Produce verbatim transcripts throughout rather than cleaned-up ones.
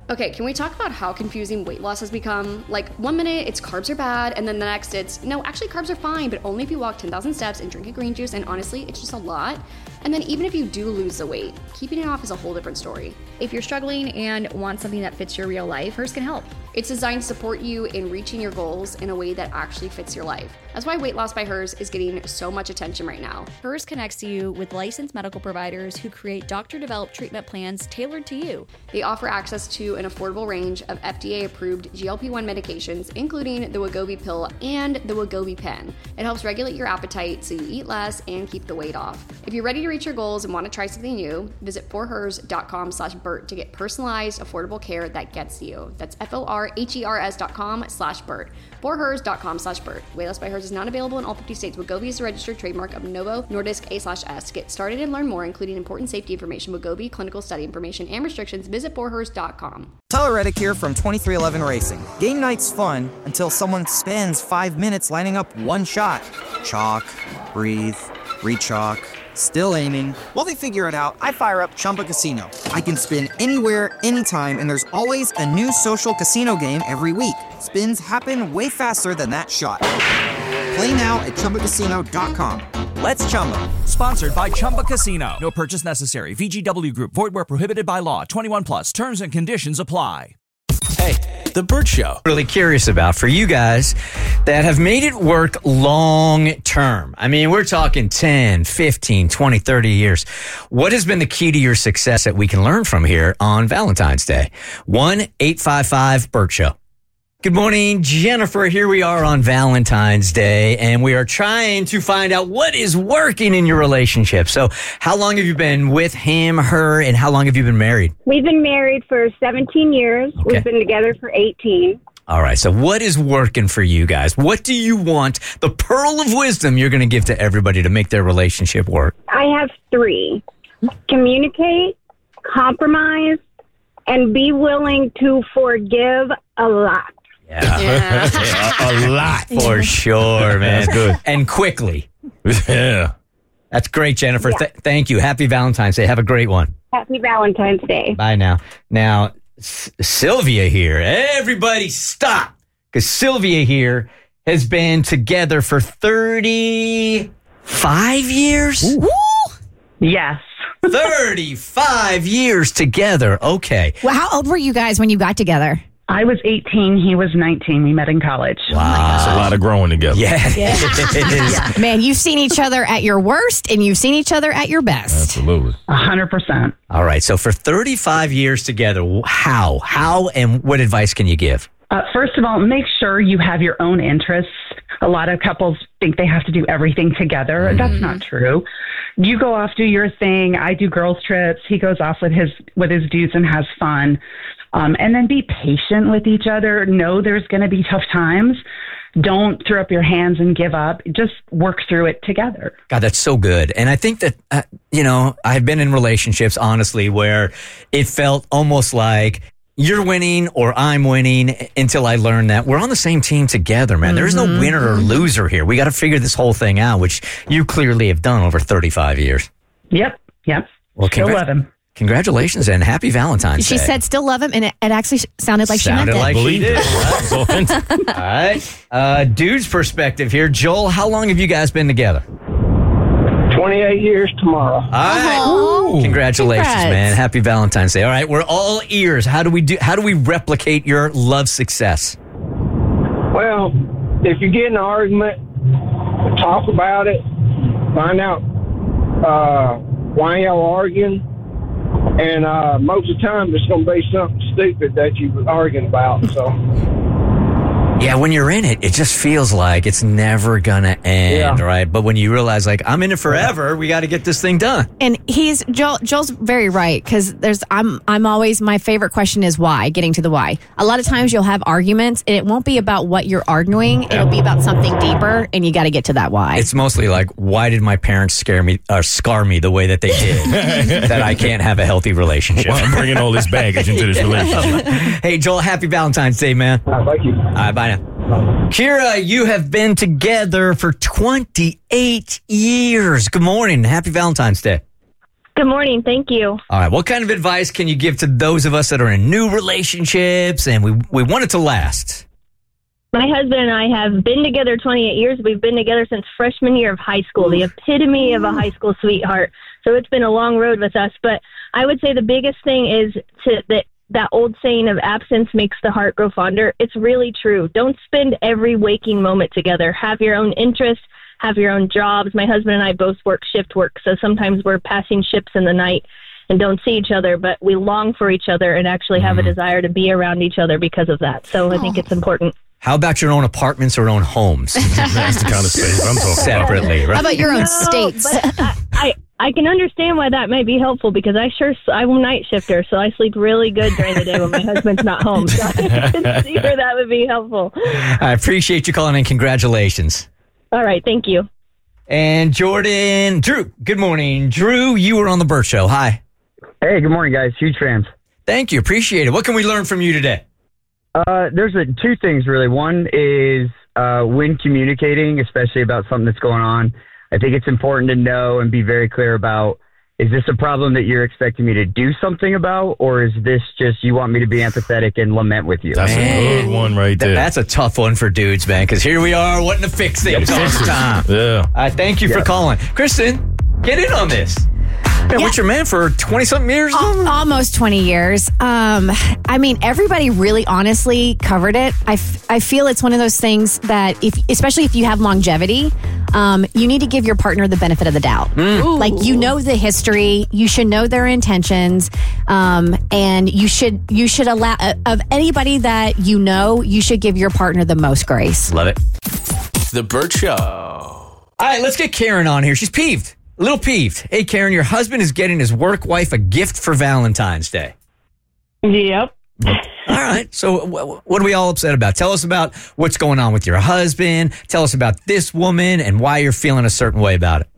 Okay, can we talk about how confusing weight loss has become? Like, one minute it's carbs are bad, and then the next it's, no, actually carbs are fine, but only if you walk ten thousand steps and drink a green juice, and honestly, it's just a lot. And then even if you do lose the weight, keeping it off is a whole different story. If you're struggling and want something that fits your real life, Hers can help. It's designed to support you in reaching your goals in a way that actually fits your life. That's why Weight Loss by Hers is getting so much attention right now. Hers connects you with licensed medical providers who create doctor-developed treatment plans tailored to you. They offer access to an affordable range of F D A-approved G L P one medications, including the Wegovy pill and the Wegovy pen. It helps regulate your appetite so you eat less and keep the weight off. If you're ready to reach your goals and want to try something new, visit forhers.com slash Bert to get personalized, affordable care that gets you. That's F-O-R-H-E-R-S dot com slash Bert. forhers.com slash Bert. Weight Loss by Hers is not available in all fifty states. Wegovy is a registered trademark of Novo Nordisk A slash S. To get started and learn more, including important safety information, Wegovy, clinical study information, and restrictions, visit forhers dot com. Tyler Reddick here from twenty-three eleven Racing. Game night's fun until someone spends five minutes lining up one shot. Chalk, breathe, re-chalk, still aiming. While they figure it out, I fire up Chumba Casino. I can spin anywhere, anytime, and there's always a new social casino game every week. Spins happen way faster than that shot. Play now at Chumba Casino dot com. Let's Chumba. Sponsored by Chumba Casino. No purchase necessary. V G W Group. Void where prohibited by law. twenty-one plus. Terms and conditions apply. Hey, The Bert Show. Really curious about for you guys that have made it work long term. I mean, we're talking ten, fifteen, twenty, thirty years. What has been the key to your success that we can learn from here on Valentine's Day? one eight five five Bert Show. Good morning, Jennifer. Here we are on Valentine's Day, and we are trying to find out what is working in your relationship. So how long have you been with him, her, and how long have you been married? We've been married for seventeen years. Okay. We've been together for eighteen. All right. So what is working for you guys? What do you want? The pearl of wisdom you're going to give to everybody to make their relationship work. I have three. Communicate, compromise, and be willing to forgive a lot. Yeah. Yeah. Yeah, a lot. For sure, man. That's good. And quickly. Yeah. That's great, Jennifer. Yeah. Th- thank you. Happy Valentine's Day. Have a great one. Happy Valentine's Day. Bye now. Now, S- Sylvia here. Everybody stop. Because Sylvia here has been together for thirty-five years? Woo! Yes. thirty-five years together. Okay. Well, how old were you guys when you got together? I was eighteen. He was nineteen. We met in college. Wow. That's a lot of growing together. Yeah. It is. Man, you've seen each other at your worst and you've seen each other at your best. Absolutely. A hundred percent. All right. So for thirty-five years together, how? How and what advice can you give? Uh, first of all, make sure you have your own interests. A lot of couples think they have to do everything together. Mm-hmm. That's not true. You go off, do your thing. I do girls trips. He goes off with his with his dudes and has fun. Um, and then be patient with each other. Know there's going to be tough times. Don't throw up your hands and give up. Just work through it together. God, that's so good. And I think that, uh, you know, I've been in relationships, honestly, where it felt almost like you're winning or I'm winning until I learned that we're on the same team together, man. Mm-hmm. There's no winner or loser here. We got to figure this whole thing out, which you clearly have done over thirty-five years. Yep. Yep. Well, Still congra- love him. Congratulations and happy Valentine's She Day. said still love him, and it, it actually sounded like Sounded she meant like it. she did. Right? All right. Uh, dude's perspective here. Joel, how long have you guys been together? twenty-eight years tomorrow. All right. Aw. Congratulations, Congrats. man. Happy Valentine's Day. All right, we're all ears. How do we do how do we replicate your love success? Well, if you get in an argument, talk about it, find out uh, why y'all arguing, and uh, most of the time it's going to be something stupid that you were arguing about. So, Yeah, when you're in it, it just feels like it's never gonna end, Yeah. right? But when you realize, like, I'm in it forever, we got to get this thing done. And he's Joel. Joel's very right because there's. I'm. I'm always. My favorite question is why. Getting to the why. A lot of times you'll have arguments, and it won't be about what you're arguing. It'll be about something deeper, and you got to get to that why. It's mostly like, why did my parents scare me or scar me the way that they did that I can't have a healthy relationship? Well, I'm bringing all this baggage into this relationship. Hey, Joel, happy Valentine's Day, man. uh, thank you. All right, bye now. Kira, you have been together for twenty-eight years. Good morning. Happy Valentine's Day. Good morning. Thank you. All right. What kind of advice can you give to those of us that are in new relationships and we, we want it to last? My husband and I have been together twenty-eight years. We've been together since freshman year of high school, the epitome of a high school sweetheart. So it's been a long road with us. But I would say the biggest thing is to that that old saying of absence makes the heart grow fonder. It's really true. Don't spend every waking moment together. Have your own interests. Have your own jobs. My husband and I both work shift work, so sometimes we're passing ships in the night and don't see each other, but we long for each other and actually have mm. a desire to be around each other because of that. So I think it's important. How about your own apartments or own homes? That's the kind of space I'm talking Separately, right? How about your own no, states? But I, I, I can understand why that might be helpful because I sure I'm a night shifter, so I sleep really good during the day when my husband's not home. So I can see where that would be helpful. I appreciate you calling in. Congratulations. All right. Thank you. And Jordan, Drew, good morning. Drew, you were on the Burt Show. Hi. Hey, good morning, guys. Huge fans. Thank you. Appreciate it. What can we learn from you today? Uh, there's a, two things, really. One is uh, when communicating, especially about something that's going on, I think it's important to know and be very clear about, is this a problem that you're expecting me to do something about, or is this just you want me to be empathetic and lament with you? That's man. a good one right there. That's a tough one for dudes, man, because here we are wanting to fix things all the time. Yeah. Uh, thank you yeah. for calling. Kristen, get in on this. Been Yeah. with your man for twenty-something years? Al- almost twenty years. Um, I mean, everybody really honestly covered it. I, f- I feel it's one of those things that, if, especially if you have longevity, um, you need to give your partner the benefit of the doubt. Mm. Like, you know the history, you should know their intentions, um, and you should you should allow, uh, of anybody that you know, you should give your partner the most grace. Love it. The Burt Show. All right, let's get Karen on here. She's peeved. A little peeved. Hey, Karen, your husband is getting his work wife a gift for Valentine's Day. Yep. All right. So wh- what are we all upset about? Tell us about what's going on with your husband. Tell us about this woman and why you're feeling a certain way about it.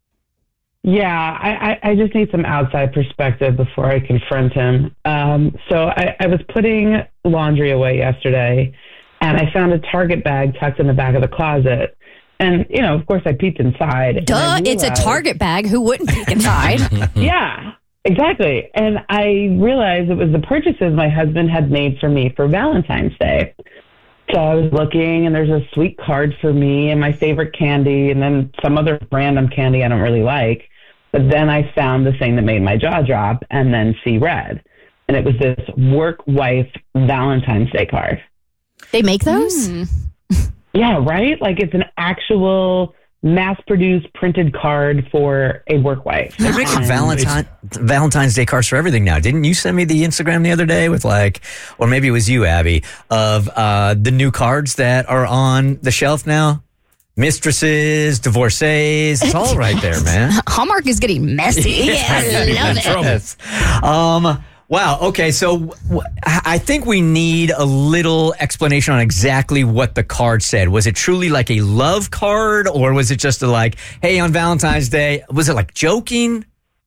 Yeah, I, I, I just need some outside perspective before I confront him. Um, so I, I was putting laundry away yesterday, and I found a Target bag tucked in the back of the closet. And, you know, of course, I peeked inside. Duh, it's a Target bag. Who wouldn't peek inside? Yeah, exactly. And I realized it was the purchases my husband had made for me for Valentine's Day. So I was looking, and there's a sweet card for me and my favorite candy, and then some other random candy I don't really like. But then I found the thing that made my jaw drop and then see red. And it was this work wife Valentine's Day card. They make those? Mm. Yeah, right? Like it's an actual mass-produced printed card for a work wife. They're making Valentine, Valentine's Day cards for everything now. Didn't you send me the Instagram the other day with like, or maybe it was you, Abby, of uh, the new cards that are on the shelf now? Mistresses, divorcees, it's all right there, man. Hallmark is getting messy. Yeah, I love it. Um, wow. Okay. So w- I think we need a little explanation on exactly what the card said. Was it truly like a love card, or was it just a like, hey, on Valentine's Day? Was it like joking?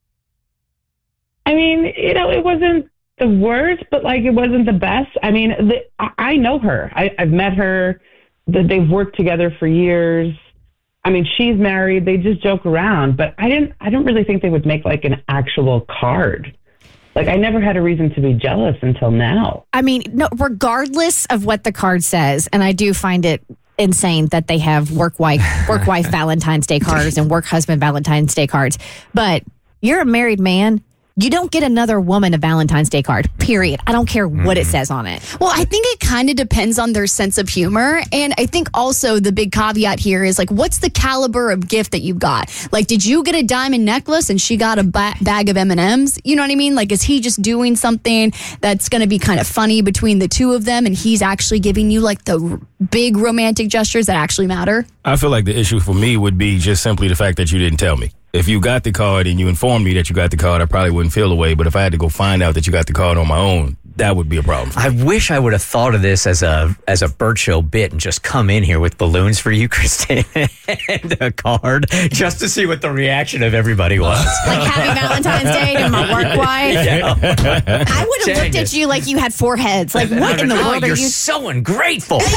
I mean, you know, it wasn't the worst, but like it wasn't the best. I mean, the, I, I know her. I, I've met her. That they've worked together for years. I mean, she's married. They just joke around, but I didn't. I don't really think they would make like an actual card. Like I never had a reason to be jealous until now. I mean, no, regardless of what the card says, and I do find it insane that they have work wife work wife Valentine's Day cards and work husband Valentine's Day cards. But you're a married man. You don't get another woman a Valentine's Day card, period. I don't care what it says on it. Well, I think it kind of depends on their sense of humor. And I think also the big caveat here is like, what's the caliber of gift that you got? Like, did you get a diamond necklace and she got a ba- bag of M and M's? You know what I mean? Like, is he just doing something that's going to be kind of funny between the two of them and he's actually giving you like the r- big romantic gestures that actually matter? I feel like the issue for me would be just simply the fact that you didn't tell me. If you got the card and you informed me that you got the card, I probably wouldn't feel the way. But if I had to go find out that you got the card on my own, that would be a problem. I wish I would have thought of this as a as a Bert Show bit and just come in here with balloons for you, Christine, and a card just to see what the reaction of everybody was. Like Happy Valentine's Day to my work wife. Yeah. I would have Dang looked it. at you like you had four heads. Like, what in the Oh, world are you're you? so ungrateful. No,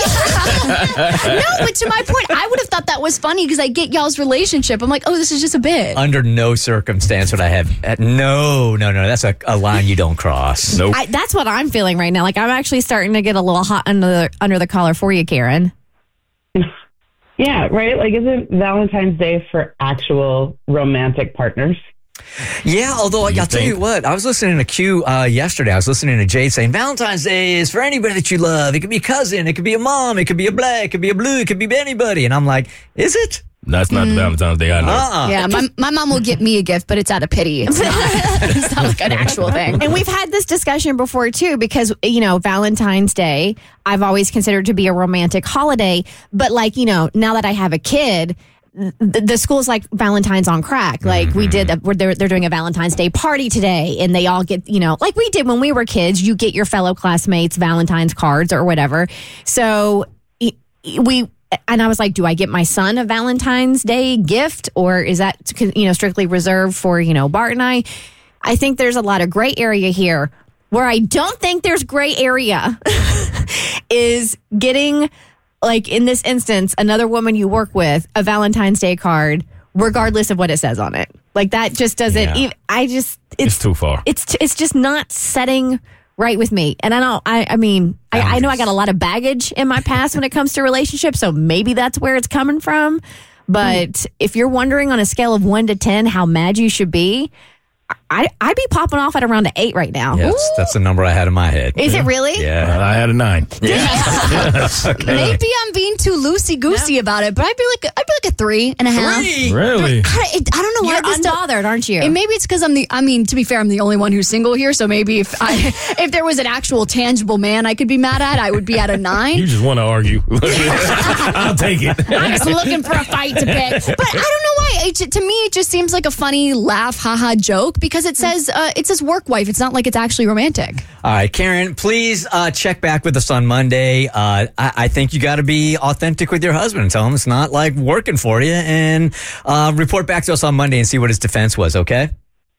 but to my point, I would have thought that was funny because I get y'all's relationship. I'm like, oh, this is just a bit. Under no circumstance would I have. Uh, no, no, no. That's a, a line you don't cross. Nope. I, that's what I'm feeling right now. Like, I'm actually starting to get a little hot under the, under the collar for you, Karen. Yeah, right? Like, isn't Valentine's Day for actual romantic partners? Yeah, although You I'll tell think? you what, I was listening to Q uh, yesterday. I was listening to Jade saying Valentine's Day is for anybody that you love. It could be a cousin, it could be a mom, it could be a black, it could be a blue, it could be anybody. And I'm like, is it? That's not the Valentine's Day I know. Uh-uh. Yeah, my, my mom will get me a gift, but it's out of pity. It's not, it's not like an actual thing. And we've had this discussion before too, because, you know, Valentine's Day, I've always considered to be a romantic holiday. But like, you know, now that I have a kid, the, the school's like Valentine's on crack. Like we did, a, they're, they're doing a Valentine's Day party today, and they all get, you know, like we did when we were kids, you get your fellow classmates Valentine's cards or whatever. So we, and I was like, do I get my son a Valentine's Day gift, or is that, you know, strictly reserved for, you know, Bart and I? I think there's a lot of gray area here. Where I don't think there's gray area is getting, like in this instance, another woman you work with a Valentine's Day card, regardless of what it says on it. Like that just doesn't. Yeah. Even, I just It's, it's too far. it's it's just not setting right with me. And I don't. I I mean, I, I know I got a lot of baggage in my past when it comes to relationships, so maybe that's where it's coming from. But mm. if you're wondering on a scale of one to ten how mad you should be, I, I'd be popping off at around an eight right now. Yeah, that's, that's the number I had in my head. Is it really? Yeah. Uh, I had a nine. Yeah. Okay. Maybe I'm being too loosey goosey about it, but I'd be like, I'd be like a three and a half. Three? Really? I, it, I don't know why You're this unbothered, aren't you? And maybe it's because I'm the. I mean, to be fair, I'm the only one who's single here. So maybe if I, if there was an actual tangible man I could be mad at, I would be at a nine. You just want to argue. I'll take it. I'm just looking for a fight to pick. But I don't know why. It, to me, it just seems like a funny laugh, haha joke because it says uh, it says work wife. It's not like it's actually romantic. All right, Karen, please uh, check back with us on Monday. Uh, I, I think you got to be authentic with your husband and tell him it's not like working for you, and uh, report back to us on Monday and see what his defense was, okay?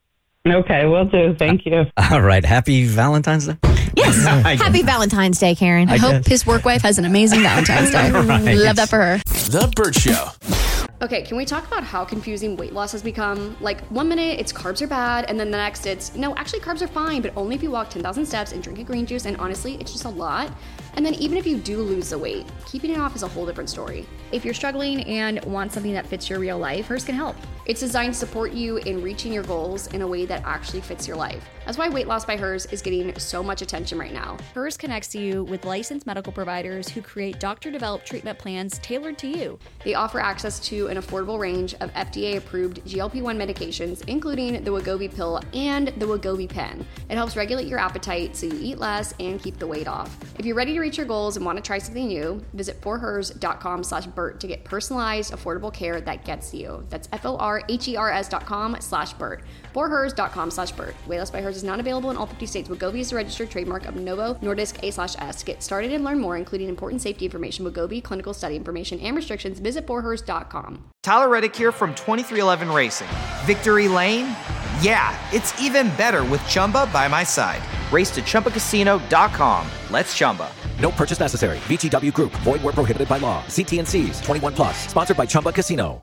Okay, will do. Thank you. All right, happy Valentine's Day. Yes. Happy Valentine's Day, Karen. I, I hope guess. his work wife has an amazing Valentine's Day. Right. Love that for her. The Bert Show. Okay, can we talk about how confusing weight loss has become? Like, one minute it's carbs are bad, and then the next it's, no, actually carbs are fine, but only if you walk ten thousand steps and drink a green juice, and honestly, it's just a lot. And then even if you do lose the weight, keeping it off is a whole different story. If you're struggling and want something that fits your real life, Hers can help. It's designed to support you in reaching your goals in a way that actually fits your life. That's why Weight Loss by Hers is getting so much attention right now. Hers connects you with licensed medical providers who create doctor-developed treatment plans tailored to you. They offer access to an affordable range of F D A-approved G L P one medications, including the Wegovy pill and the Wegovy pen. It helps regulate your appetite so you eat less and keep the weight off. If you're ready to reach your goals and want to try something new, visit forhers.com slash Bert to get personalized, affordable care that gets you. That's F-O-R-H-E-R-S dot com slash Bert. forhers.com slash Bert. Weight Loss by Hers is not available in all fifty states. Wegovy is a registered trademark of Novo Nordisk A slash S. To get started and learn more, including important safety information, Wegovy, clinical study information, and restrictions, visit forhers dot com. Tyler Reddick here from twenty-three eleven Racing. Victory Lane? Yeah, it's even better with Chumba by my side. Race to Chumba Casino dot com. Let's Chumba. No purchase necessary. V G W Group. Void where prohibited by law. See T and C's. twenty-one plus. Sponsored by Chumba Casino.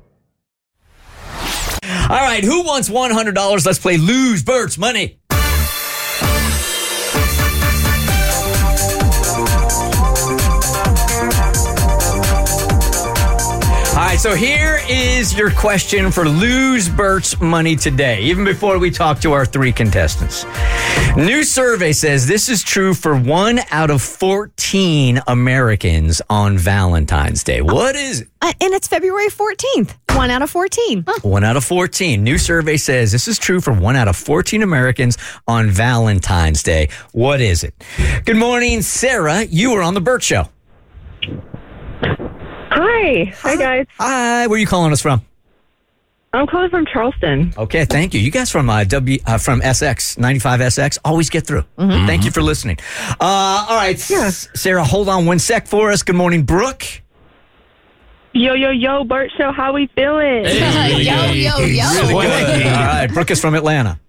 All right, who wants one hundred dollars? Let's play Lose Bert's Money. All right, so here is your question for Lose Bert's Money today, even before we talk to our three contestants. New survey says this is true for one out of fourteen Americans on Valentine's Day. What is it? Uh, and it's February fourteenth. One out of fourteen. Huh. One out of fourteen. New survey says this is true for one out of fourteen Americans on Valentine's Day. What is it? Good morning, Sarah. You are on the Bert Show. Hi. Hi, guys. Hi. Where are you calling us from? I'm calling from Charleston. Okay, thank you. You guys from uh, W uh, from S X ninety-five S X always get through. Mm-hmm. Thank you for listening. Uh, all right, S- Sarah, hold on one sec for us. Good morning, Brooke. Yo, yo, yo, Bert Show, how we feeling? Yo, yo, yo. Really good. All right, Brooke is from Atlanta.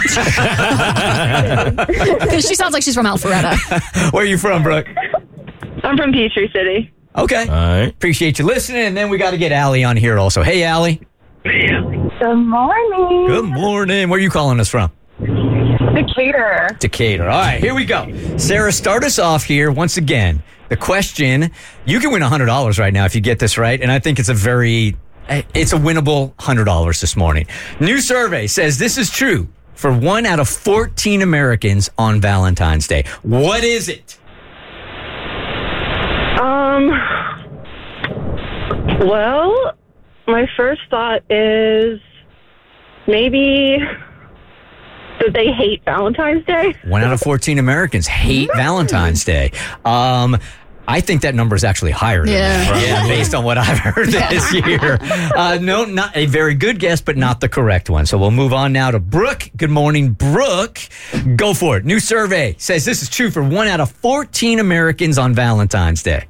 She sounds like she's from Alpharetta. Where are you from, Brooke? I'm from Peachtree City. Okay. All right. Appreciate you listening. And then we got to get Allie on here also. Hey, Allie. Good morning. Good morning. Where are you calling us from? Decatur. Decatur. All right, here we go. Sarah, start us off here once again. The question, you can win one hundred dollars right now if you get this right. And I think it's a very, it's a winnable one hundred dollars this morning. New survey says this is true for one out of fourteen Americans on Valentine's Day. What is it? Um, well, my first thought is maybe that they hate Valentine's Day. One out of fourteen Americans hate Valentine's Day. Um, I think that number is actually higher than Yeah. that. Yeah, based on what I've heard this year. Uh, no, not a very good guess, but not the correct one. So we'll move on now to Brooke. Good morning, Brooke. Go for it. New survey says this is true for one out of fourteen Americans on Valentine's Day.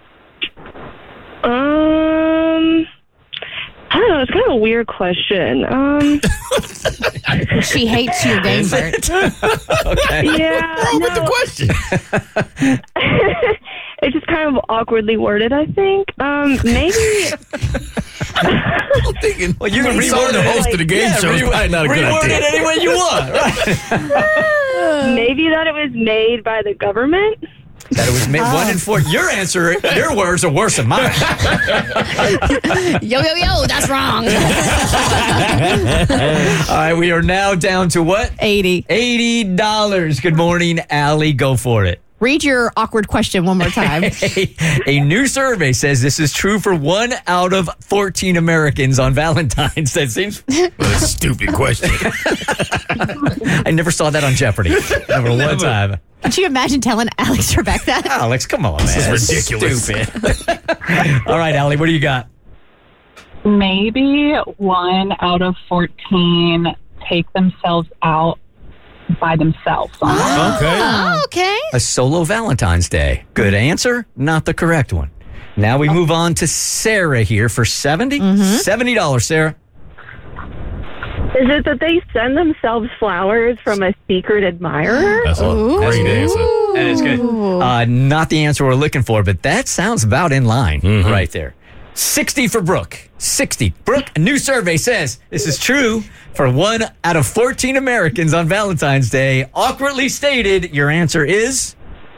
Um, I don't know. It's kind of a weird question. Um, She hates your game, Bert. Okay. yeah. Wrong with no. the question. It's just kind of awkwardly worded, I think. Um, maybe. I'm thinking, Well, you can when reword the it. host of the game Yeah, show is re- probably not a good reword idea. it any way you want. Right. Maybe that it was made by the government. That it was made one in four. Your answer, your words are worse than mine. Yo, yo, yo, that's wrong. All right, we are now down to what? eighty. eighty dollars. Good morning, Allie. Go for it. Read your awkward question one more time. a, a new survey says this is true for one out of fourteen Americans on Valentine's. That seems What a stupid question. I never saw that on Jeopardy. Never one time. Could you imagine telling Alex Trebek that? Alex, come on, man. This is That's ridiculous. Stupid. All right, Allie, what do you got? Maybe one out of fourteen take themselves out by themselves. Okay. Oh, okay. A solo Valentine's Day. Good answer, not the correct one. Now we move on to Sarah here for seventy dollars. seventy dollars, Sarah. Is it that they send themselves flowers from a secret admirer? That's a great answer. That is good. Uh, not the answer we're looking for, but that sounds about in line right there. sixty for Brooke. sixty. Brooke, a new survey says this is true for one out of fourteen Americans on Valentine's Day. Awkwardly stated, your answer is?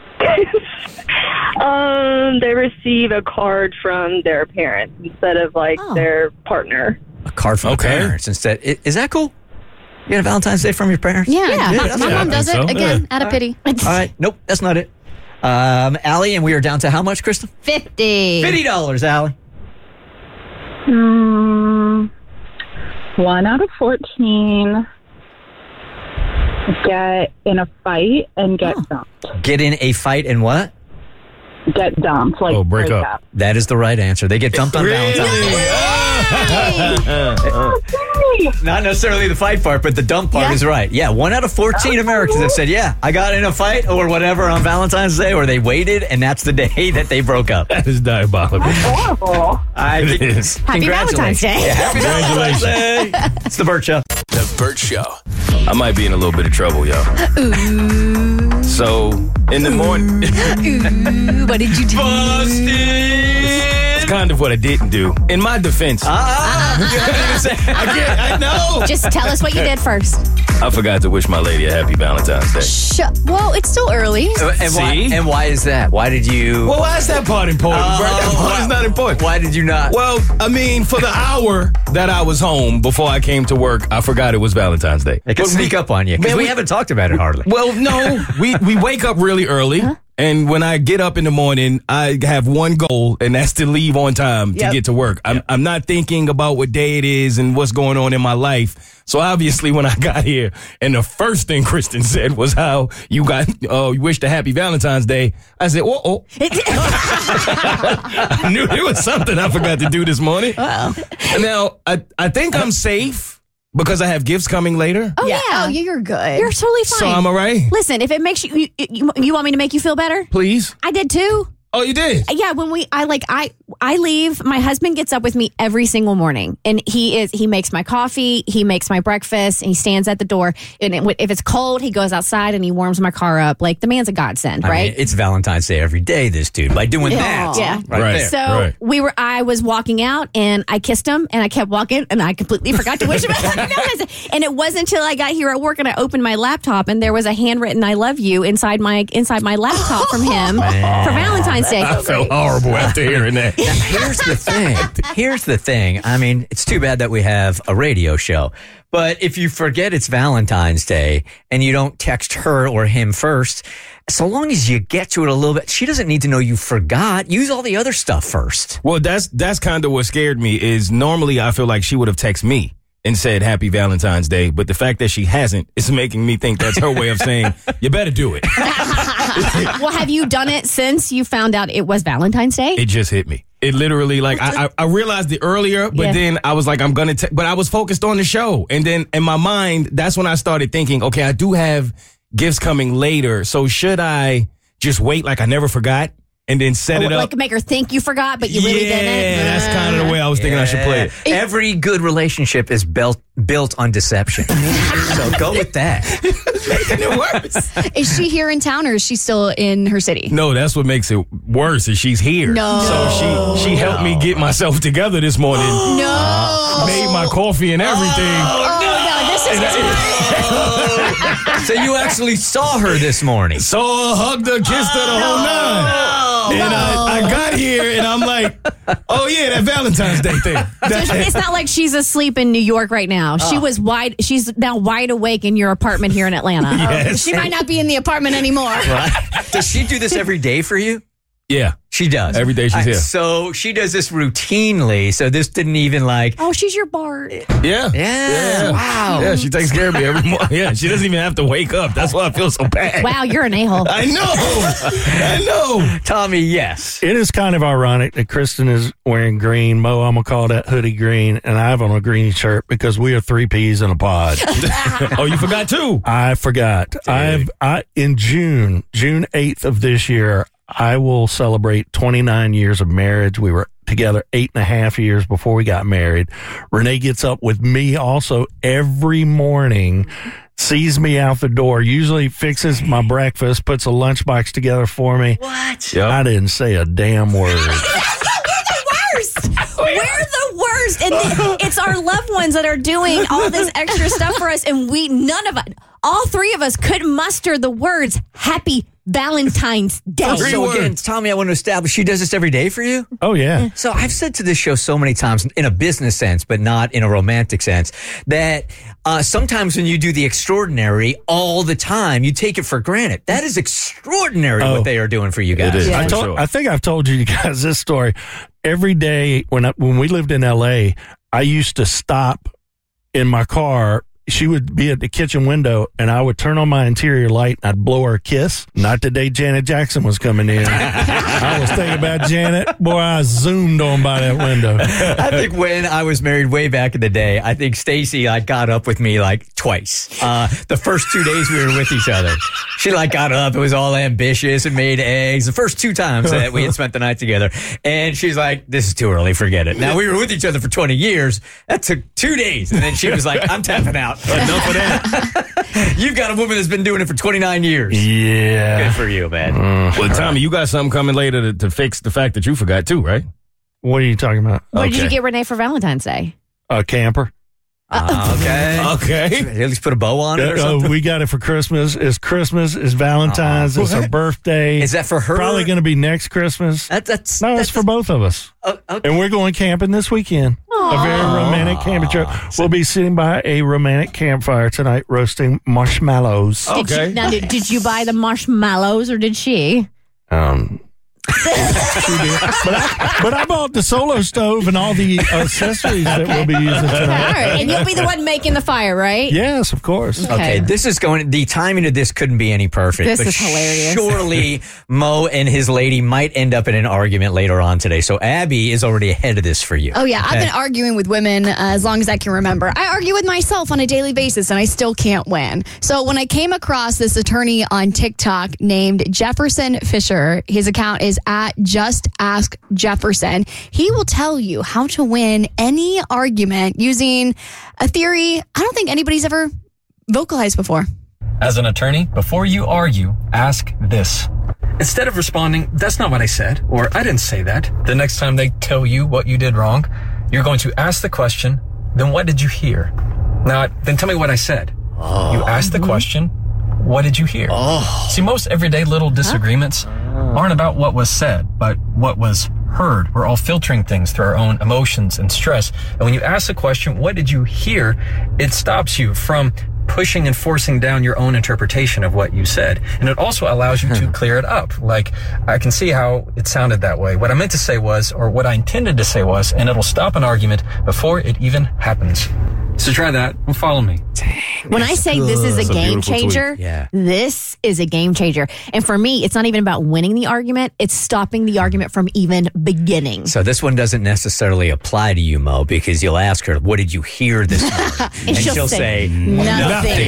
Um, they receive a card from their parents instead of like their partner. A card from Okay. the parents instead. I- Is that cool? You get a Valentine's Day from your parents? Yeah, Yeah, my, that's my what I mom does it. think so. Again, Yeah. out of pity. All right. Nope, that's not it. Um, Allie, and we are down to how much, Kristen? fifty. fifty dollars, Allie. Hmm. One out of fourteen get in a fight and get dumped. Get in a fight and what? Get dumped. Like Oh, break up. That is the right answer. They get dumped on Valentine's Day. Not necessarily the fight part, but the dump part Yeah. is right. Yeah, one out of fourteen Americans have said, yeah, I got in a fight or whatever on Valentine's Day, or they waited, and that's the day that they broke up. That is diabolical. Horrible. I It think- is. Happy Valentine's Congratulations. Day. Yeah, happy Valentine's Day. It's the Burt Show. The Burt Show. I might be in a little bit of trouble, y'all. So, in the morning, Ooh, what did you do? it's kind of what I didn't do. In my defense, Ah, I, can't, I know. Just tell us what you did first. I forgot to wish my lady a happy Valentine's Day. Sh- well, it's still early. and, why, See? and why is that? Why did you... Well, why is that part important, Oh, Bert? That part why- is not important. Why did you not? Well, I mean, for the hour that I was home before I came to work, I forgot it was Valentine's Day. They could But sneak we- up on you, because Man, we, we- haven't talked about it hardly. Well, no, we, we wake up really early. And when I get up in the morning, I have one goal, and that's to leave on time Yep. to get to work. I'm, I'm not thinking about what day it is and what's going on in my life. So obviously when I got here, and the first thing Kristen said was how you got, uh, you wished a happy Valentine's Day. I said, oh, oh. I knew there was something I forgot to do this morning. Uh-oh. And now, I, I think I'm safe because I have gifts coming later. Oh, yeah. Oh, you're good. You're totally fine. So I'm all right? Listen, if it makes you, you, you, you want me to make you feel better? Please. I did too. Oh, you did? Yeah, when we, I like, I, I leave. My husband gets up with me every single morning, and he is, he makes my coffee, he makes my breakfast, and he stands at the door. And it, if it's cold, he goes outside and he warms my car up. Like the man's a godsend, I right? mean, it's Valentine's Day every day, this dude, by doing that. Yeah. Right, Right. there. So Right. we were. I was walking out, and I kissed him, and I kept walking, and I completely forgot to wish him. And it wasn't until I got here at work and I opened my laptop, and there was a handwritten "I love you" inside my inside my laptop from him Man. for Valentine's Day. I felt horrible after hearing that. Now, here's the thing. Here's the thing. I mean, it's too bad that we have a radio show. But if you forget it's Valentine's Day and you don't text her or him first, so long as you get to it a little bit, she doesn't need to know you forgot. Use all the other stuff first. Well, that's that's kind of what scared me is normally I feel like she would have texted me and said Happy Valentine's Day. But the fact that she hasn't is making me think that's her way of saying, you better do it. Well, have you done it since you found out it was Valentine's Day? It just hit me. It literally, like, I, I, I realized it earlier, but Yeah. then I was like, I'm going to, but I was focused on the show. And then in my mind, that's when I started thinking, okay, I do have gifts coming later. So should I just wait like I never forgot and then set Oh, it up? like make her think you forgot, but you really yeah, didn't. that's kind of the way I was thinking I should play it. Every good relationship is built built on deception. So go with that. Making it worse. Is she here in town or is she still in her city? No, that's what makes it worse is she's here. No. So she she helped me get myself together this morning. No. Made my coffee and everything. Oh, no, this is So you actually saw her this morning. Saw her, hugged her, kissed her, the whole nine. And I, I got here and I'm like, oh yeah, that Valentine's Day thing. So it's not like she's asleep in New York right now. She was wide. She's now wide awake in your apartment here in Atlanta. Yes. She might not be in the apartment anymore. Right? Does she do this every day for you? Yeah. She does. Every day she's Uh, here. So she does this routinely. So this didn't even like. Oh, she's your Bart. Yeah. Yeah. Wow. Yeah, she takes care of me every morning. Yeah, she doesn't even have to wake up. That's why I feel so bad. Wow, you're an a-hole. I know. I know. Tommy, yes. It is kind of ironic that Kristen is wearing green. Mo, I'm going to call that hoodie green, and I have on a green shirt because we are three peas in a pod. Oh, you forgot too? I forgot. I've I in June, June eighth of this year, I will celebrate twenty-nine years of marriage. We were together eight and a half years before we got married. Renee gets up with me also every morning, sees me out the door, usually fixes my breakfast, puts a lunchbox together for me. What? Yep. I didn't say a damn word. We're the worst. We're the worst. And th- it's our loved ones that are doing all this extra stuff for us. And we, none of us, all three of us could muster the words Happy Valentine's Day. So again, Tommy, I want to establish she does this every day for you? Oh, yeah. So I've said to this show so many times in a business sense, but not in a romantic sense, that uh, sometimes when you do the extraordinary all the time, you take it for granted. That is extraordinary Oh. what they are doing for you guys. It is. I, For told, sure. I think I've told you guys this story. Every day when I, when we lived in L A, I used to stop in my car. She would be at the kitchen window, and I would turn on my interior light, and I'd blow her a kiss. Not the day Janet Jackson was coming in. I was thinking about Janet. Boy, I zoomed on by that window. I think when I was married way back in the day, I think Stacy like got up with me like twice. Uh, the first two days we were with each other, she like got up. It was all ambitious and made eggs. The first two times that we had spent the night together, and she's like, "This is too early. Forget it." Now we were with each other for twenty years. That took two days, and then she was like, "I'm tapping out. Enough of that." You've got a woman that's been doing it for twenty-nine years. Yeah. Good for you, man. Mm. Well, Tommy, you got something coming later to, to fix the fact that you forgot too, right? What are you talking about? What did Okay. you get Renee for Valentine's Day? A camper. Uh, okay. Okay. At least put a bow on it or Uh, something. we got it for Christmas. It's Christmas. It's Valentine's. It's her birthday. Is that for her? Probably going to be next Christmas. That, that's No, it's for both of us. uh, okay. And we're going camping this weekend. A very romantic camping trip. We'll be sitting by a romantic campfire tonight, roasting marshmallows. Did Okay. you, now, did, did you buy the marshmallows or did she? Um, but, I, but I bought the Solo stove and all the accessories that we'll be using All tonight. right, and you'll be the one making the fire, right? Yes, of course. Okay. Okay, this is going. The timing of this couldn't be any perfect. This but is hilarious. Surely Mo and his lady might end up in an argument later on today. So Abby is already ahead of this for you. Oh, yeah. I've Okay? been arguing with women uh, as long as I can remember. I argue with myself on a daily basis, and I still can't win. So when I came across this attorney on TikTok named Jefferson Fisher, his account is at Just Ask Jefferson. He will tell you how to win any argument using a theory I don't think anybody's ever vocalized before. As an attorney, before you argue, ask this. Instead of responding, that's not what I said, or I didn't say that, the next time they tell you what you did wrong, you're going to ask the question, then what did you hear? Now, then tell me what I said. Oh. You ask the question, what did you hear? Oh. See, most everyday little disagreements huh? aren't about what was said, but what was heard. We're all filtering things through our own emotions and stress. And when you ask the question, what did you hear? It stops you from pushing and forcing down your own interpretation of what you said. And it also allows you to clear it up. Like, I can see how it sounded that way. What I meant to say was, or what I intended to say was, and it'll stop an argument before it even happens. So try that and follow me. When I say this is a That's a game beautiful changer, tweet. Yeah. this is a game changer. And for me, it's not even about winning the argument, it's stopping the argument from even beginning. So this one doesn't necessarily apply to you, Mo, because you'll ask her, what did you hear this morning? And she'll say, nothing.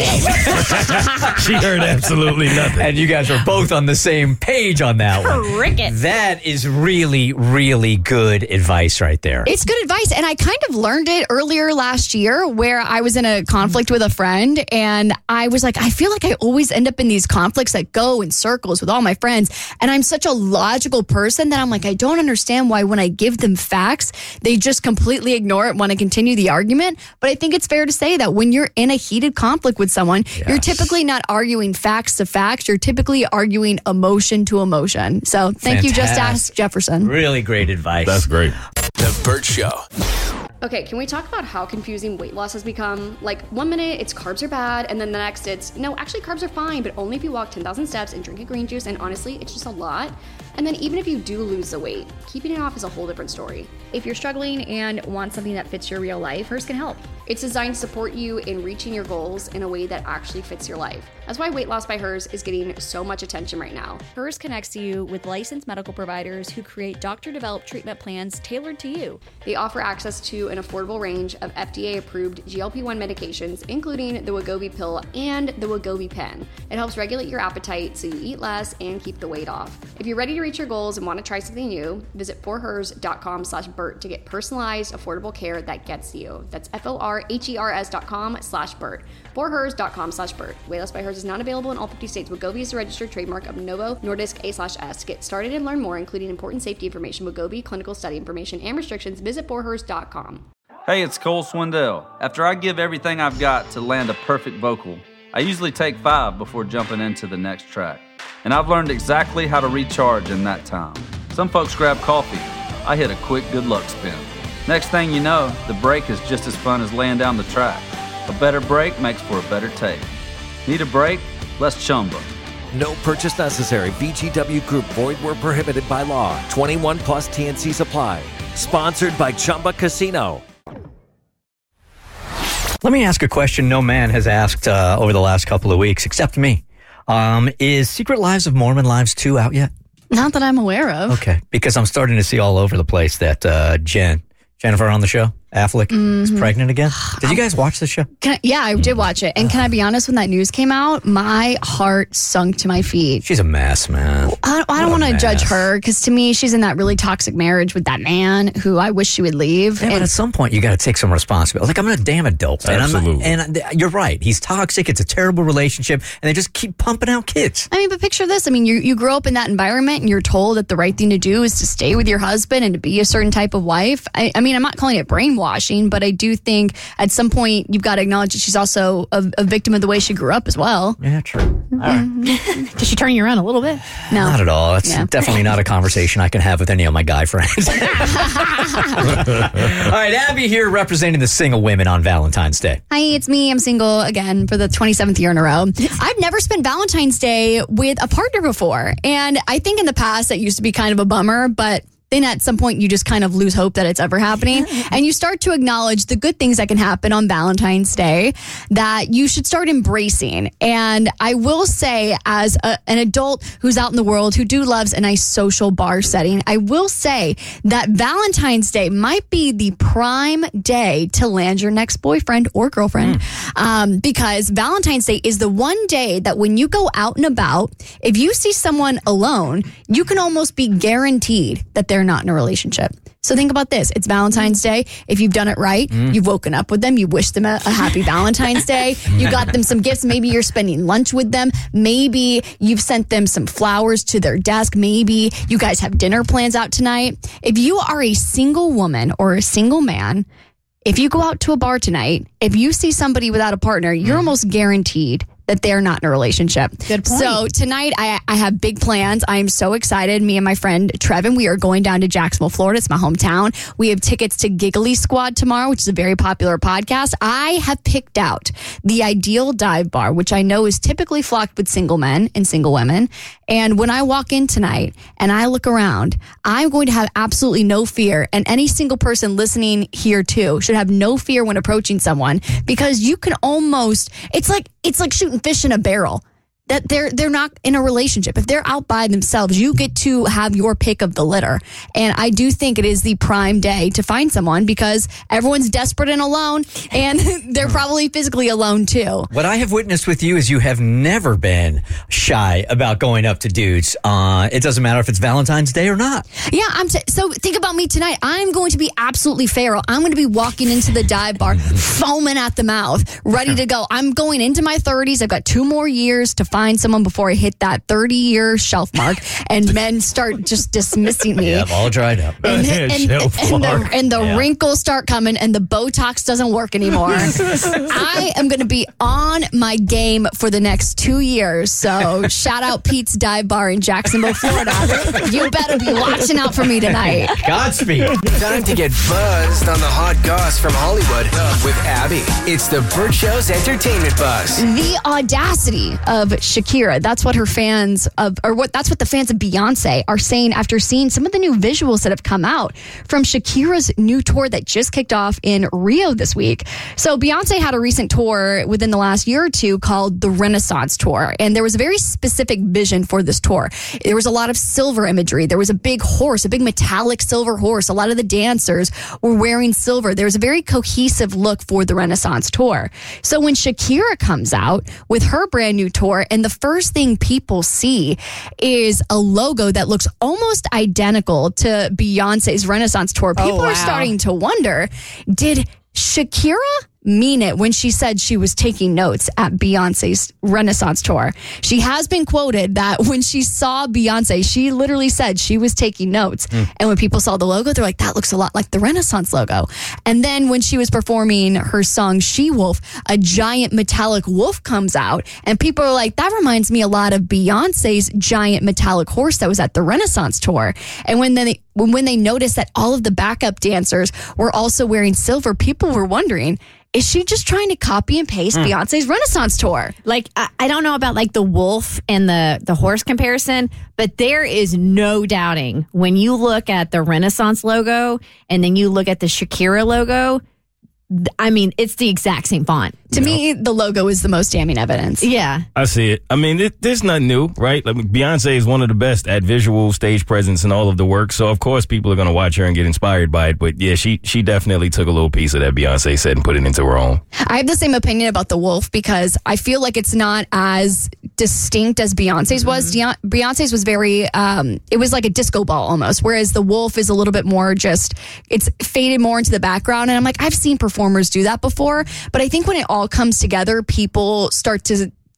She heard absolutely nothing. And you guys are both on the same page on that one. Cricket. That is really, really good advice right there. It's good advice. And I kind of learned it earlier last year where I was in a conflict with a friend and I was like, I feel like I always end up in these conflicts that go in circles with all my friends. And I'm such a logical person that I'm like, I don't understand why when I give them facts, they just completely ignore it and want to continue the argument. But I think it's fair to say that when you're in a heated conflict with someone, yes. you're typically not arguing facts to facts. You're typically arguing emotion to emotion. So thank Fantastic. you, Just Ask Jefferson. Really great advice. That's great. The Burt Show. Okay, can we talk about how confusing weight loss has become? Like, one minute it's carbs are bad, and then the next it's, no, actually carbs are fine, but only if you walk ten thousand steps and drink a green juice, and honestly, it's just a lot. And then even if you do lose the weight, keeping it off is a whole different story. If you're struggling and want something that fits your real life, Hers can help. It's designed to support you in reaching your goals in a way that actually fits your life. That's why Weight Loss by Hers is getting so much attention right now. Hers connects you with licensed medical providers who create doctor-developed treatment plans tailored to you. They offer access to an affordable range of F D A-approved G L P one medications, including the Wegovy pill and the Wegovy pen. It helps regulate your appetite so you eat less and keep the weight off. If you're ready to reach your goals and want to try something new, visit forhers.com slash Burt to get personalized, affordable care that gets you. That's F-O-R-H-E-R-S dot com slash Burt. forhers.com slash Burt. Weight Loss by Hers is not available in all fifty states. Wegovy is a registered trademark of Novo Nordisk A slash S. To get started and learn more, including important safety information, Wegovy, clinical study information, and restrictions, visit forhers dot com. Hey, it's Cole Swindell. After I give everything I've got to land a perfect vocal, I usually take five before jumping into the next track. And I've learned exactly how to recharge in that time. Some folks grab coffee. I hit a quick good luck spin. Next thing you know, the break is just as fun as laying down the track. A better break makes for a better take. Need a break? Let's chumba. No purchase necessary. V G W Group. Void where prohibited by law. twenty-one plus T N C supply. Sponsored by Chumba Casino. Let me ask a question no man has asked uh, over the last couple of weeks, except me. Um, is Secret Lives of Mormon Lives two out yet? Not that I'm aware of. Okay, because I'm starting to see all over the place that uh, Jen, Jennifer on the show, Affleck, mm-hmm. is pregnant again. Did you guys watch the show? Can I, yeah, I did watch it. And can I be honest, when that news came out, my heart sunk to my feet. She's a mess, man. I don't, I don't want to judge her because to me, she's in that really toxic marriage with that man who I wish she would leave. Yeah, and but at some point, you got to take some responsibility. Like, I'm a damn adult. And Absolutely. I'm, and you're right. He's toxic. It's a terrible relationship. And they just keep pumping out kids. I mean, but picture this. I mean, you, you grow up in that environment and you're told that the right thing to do is to stay with your husband and to be a certain type of wife. I, I mean, I'm not calling it brainwashing. brainwashing, but I do think at some point you've got to acknowledge that she's also a, a victim of the way she grew up as well. Yeah, true. Mm-hmm. Did she turn you around a little bit? No. Not at all. It's Yeah. definitely not a conversation I can have with any of my guy friends. All right, Abby here representing the single women on Valentine's Day. Hi, it's me. I'm single again for the twenty-seventh year in a row. I've never spent Valentine's Day with a partner before. And I think in the past that used to be kind of a bummer, but then at some point you just kind of lose hope that it's ever happening. And you start to acknowledge the good things that can happen on Valentine's Day that you should start embracing. And I will say, as a, an adult who's out in the world who do loves a nice social bar setting, I will say that Valentine's Day might be the prime day to land your next boyfriend or girlfriend. Mm. Um, because Valentine's Day is the one day that when you go out and about, if you see someone alone, you can almost be guaranteed that they're not in a relationship. So think about this. It's Valentine's Day. If you've done it right, mm. you've woken up with them. You wish them a, a happy Valentine's Day. You got them some gifts. Maybe you're spending lunch with them. Maybe you've sent them some flowers to their desk. Maybe you guys have dinner plans out tonight. If you are a single woman or a single man, if you go out to a bar tonight, if you see somebody without a partner, you're mm. almost guaranteed that they're not in a relationship. Good point. So tonight, I, I have big plans. I am so excited. Me and my friend Trevin, we are going down to Jacksonville, Florida. It's my hometown. We have tickets to Giggly Squad tomorrow, which is a very popular podcast. I have picked out the ideal dive bar, which I know is typically flocked with single men and single women. And when I walk in tonight and I look around, I'm going to have absolutely no fear. And any single person listening here too should have no fear when approaching someone, because you can almost, it's like, it's like shooting fish in a barrel. That they're they're not in a relationship. If they're out by themselves, you get to have your pick of the litter. And I do think it is the prime day to find someone, because everyone's desperate and alone, and they're probably physically alone too. What I have witnessed with you is you have never been shy about going up to dudes. Uh, it doesn't matter if it's Valentine's Day or not. Yeah, I'm. T- so think about me tonight. I'm going to be absolutely feral. I'm going to be walking into the dive bar, foaming at the mouth, ready to go. I'm going into my thirties. I've got two more years to find someone before I hit that thirty-year shelf mark, and men start just dismissing me. Yeah, all dried up. And, and, and, and the, and the Yeah. wrinkles start coming, and the Botox doesn't work anymore. I am going to be on my game for the next two years. So shout out Pete's Dive Bar in Jacksonville, Florida. You better be watching out for me tonight. Godspeed. Time to get buzzed on the hot goss from Hollywood with Abby. It's the Burt Show's Entertainment Buzz. The audacity of Shakira. That's what her fans of, or what that's what the fans of Beyonce are saying after seeing some of the new visuals that have come out from Shakira's new tour that just kicked off in Rio this week. So Beyonce had a recent tour within the last year or two called the Renaissance Tour, and there was a very specific vision for this tour. There was a lot of silver imagery. There was a big horse, a big metallic silver horse. A lot of the dancers were wearing silver. There was a very cohesive look for the Renaissance Tour. So when Shakira comes out with her brand new tour, and the first thing people see is a logo that looks almost identical to Beyonce's Renaissance Tour, people Oh, wow. are starting to wonder, did Shakira mean it when she said she was taking notes at Beyonce's Renaissance Tour? She has been quoted that when she saw Beyonce, she literally said she was taking notes. Mm. And when people saw the logo, they're like, that looks a lot like the Renaissance logo. And then when she was performing her song She Wolf, a giant metallic wolf comes out, and people are like, that reminds me a lot of Beyonce's giant metallic horse that was at the Renaissance Tour. And when they when, when they noticed that all of the backup dancers were also wearing silver, people were wondering, is she just trying to copy and paste mm. Beyonce's Renaissance Tour? Like, I, I don't know about like the wolf and the, the horse comparison, but there is no doubting when you look at the Renaissance logo and then you look at the Shakira logo, th- I mean, it's the exact same font. To me, the logo is the most damning evidence. Yeah. I see it. I mean, it, there's nothing new, right? Like, Beyonce is one of the best at visual stage presence and all of the work. So, of course, people are going to watch her and get inspired by it. But, yeah, she she definitely took a little piece of that Beyonce said and put it into her own. I have the same opinion about the wolf because I feel like it's not as distinct as Beyonce's was. Mm-hmm. Beyonce's was very, um, it was like a disco ball almost, whereas the wolf is a little bit more just, it's faded more into the background. And I'm like, I've seen performers do that before. But I think when it all comes together, people start to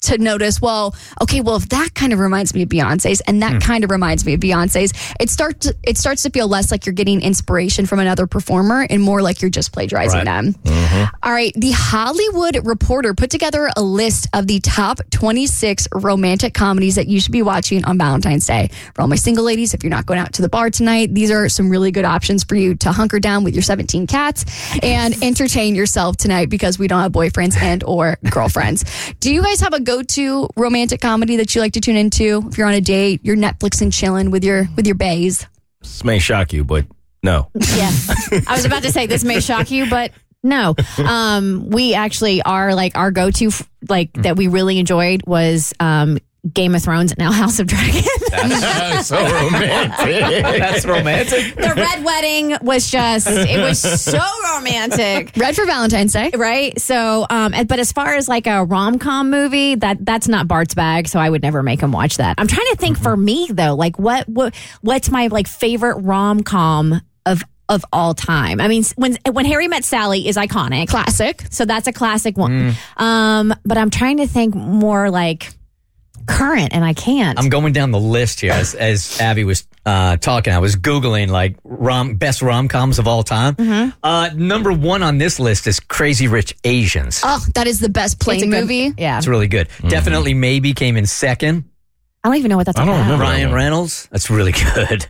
to notice, well, okay, well, if that kind of reminds me of Beyonce's and that kind of reminds me of Beyonce's, it starts to, it starts to feel less like you're getting inspiration from another performer and more like you're just plagiarizing Right. them. All right, the Hollywood Reporter put together a list of the top twenty-six romantic comedies that you should be watching on Valentine's Day. For all my single ladies, if you're not going out to the bar tonight, these are some really good options for you to hunker down with your seventeen cats and entertain yourself tonight because we don't have boyfriends and or girlfriends. Do you guys have a go-to romantic comedy that you like to tune into if you're on a date, you're Netflix and chilling with your with your baes? This may shock you, but no. Yeah. I was about to say this may shock you, but no. Um, we actually are like our go-to like that we really enjoyed was um, Game of Thrones and now House of Dragons. That's so romantic. That's romantic. The red wedding was just, it was so romantic. Red for Valentine's Day. Right. So, um, but as far as like a rom-com movie, that that's not Bart's bag. So I would never make him watch that. I'm trying to think for me though, like what, what, what's my like favorite rom-com of of all time. I mean, when when Harry Met Sally is iconic. Classic. So that's a classic one. Mm. Um, but I'm trying to think more like current and I can't. I'm going down the list here as, as Abby was uh, talking. I was Googling like rom best rom-coms of all time. Mm-hmm. Uh, number one on this list is Crazy Rich Asians. Oh, that is the best plane good, movie. Yeah. It's really good. Mm-hmm. Definitely Maybe came in second. I don't even know what that's I don't about. remember Ryan Reynolds. That's really good.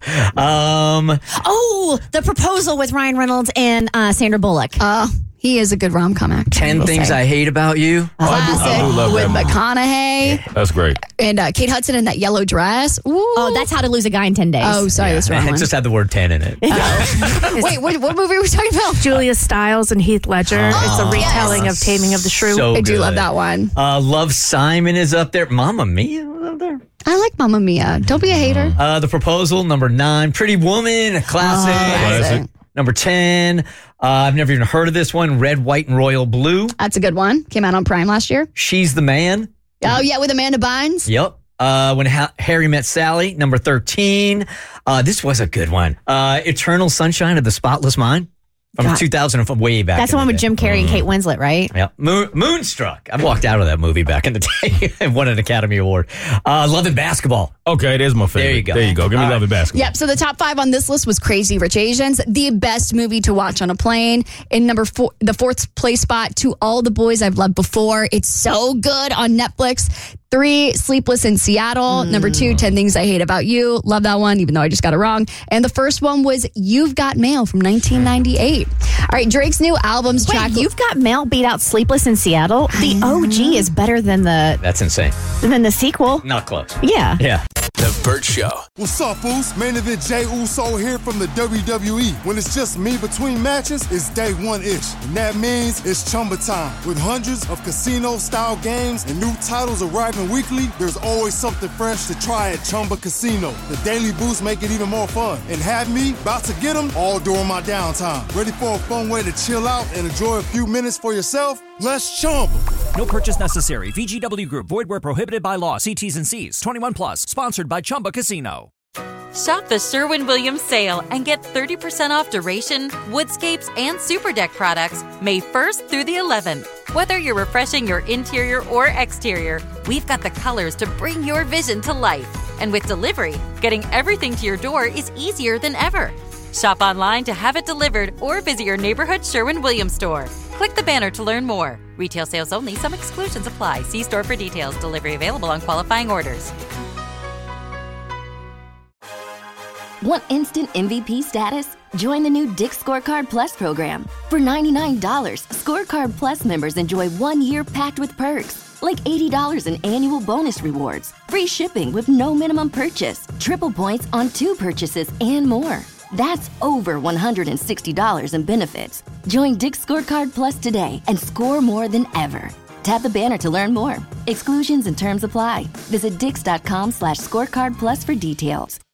Um, oh, The Proposal with Ryan Reynolds and uh, Sandra Bullock. Uh, he is a good rom-com actor. Ten Things say. I Hate About You. Classic I do love with that movie. McConaughey That's great. and uh, Kate Hudson in that yellow dress. Ooh. Oh, that's How to Lose a Guy in ten days. Oh, sorry, that's the wrong It one. just had the word ten in it. Wait, what, what movie are we talking about? Julia Stiles and Heath Ledger. it's a retelling yes. of Taming of the Shrew. So I do good. love that one. Uh, Love Simon is up there. Mamma Mia is up there. I like Mamma Mia. Don't be a hater. Uh, The Proposal, number nine. Pretty Woman, a classic. Oh, classic. Number ten. Uh, I've never even heard of this one. Red, White, and Royal Blue. That's a good one. Came out on Prime last year. She's the Man. Oh, yeah, with Amanda Bynes. Yep. Uh, when ha- Harry Met Sally, number thirteen. Uh, this was a good one. Uh, Eternal Sunshine of the Spotless Mind from God. two thousand, from way back. That's in the one with day. Jim Carrey and Kate Winslet, right? Yep. Moon, Moonstruck. I walked out of that movie back in the day and won an Academy Award. Uh, Love and Basketball. Okay, there's my favorite. There you go. There you go. Give me All Love and Basketball. Yep. So the top five on this list was Crazy Rich Asians, the best movie to watch on a plane. In number four, the fourth place spot, To All the Boys I've Loved Before. It's so good on Netflix. Three, Sleepless in Seattle. Mm. Number two, ten Things I Hate About You. Love that one, even though I just got it wrong. And the first one was You've Got Mail from nineteen ninety-eight. All right, Drake's new album's Wait, track. You've Got Mail beat out Sleepless in Seattle? The O G is better than the That's insane. than the sequel. Not close. Yeah. Yeah. The Burt Show. What's up, Foos? Main event Jey Uso here from the W W E. When it's just me between matches, it's day one-ish. And that means it's Chumba time. With hundreds of casino-style games and new titles arriving weekly, there's always something fresh to try at Chumba Casino. The daily boosts make it even more fun. And have me about to get them all during my downtime. Ready for a fun way to chill out and enjoy a few minutes for yourself? Let's Chumba. No purchase necessary. V G W Group. Void where prohibited by law. See T's and C's. twenty-one plus. Sponsored by Chumba Casino. Shop the Sherwin-Williams sale and get thirty percent off Duration, Woodscapes, and Superdeck products May first through the eleventh. Whether you're refreshing your interior or exterior, we've got the colors to bring your vision to life. And with delivery, getting everything to your door is easier than ever. Shop online to have it delivered or visit your neighborhood Sherwin-Williams store. Click the banner to learn more. Retail sales only. Some exclusions apply. See store for details. Delivery available on qualifying orders. Want instant M V P status? Join the new Dick's Scorecard Plus program. For ninety-nine dollars, Scorecard Plus members enjoy one year packed with perks, like eighty dollars in annual bonus rewards, free shipping with no minimum purchase, triple points on two purchases, and more. That's over one hundred sixty dollars in benefits. Join Dick's Scorecard Plus today and score more than ever. Tap the banner to learn more. Exclusions and terms apply. Visit dix.com slash scorecard plus for details.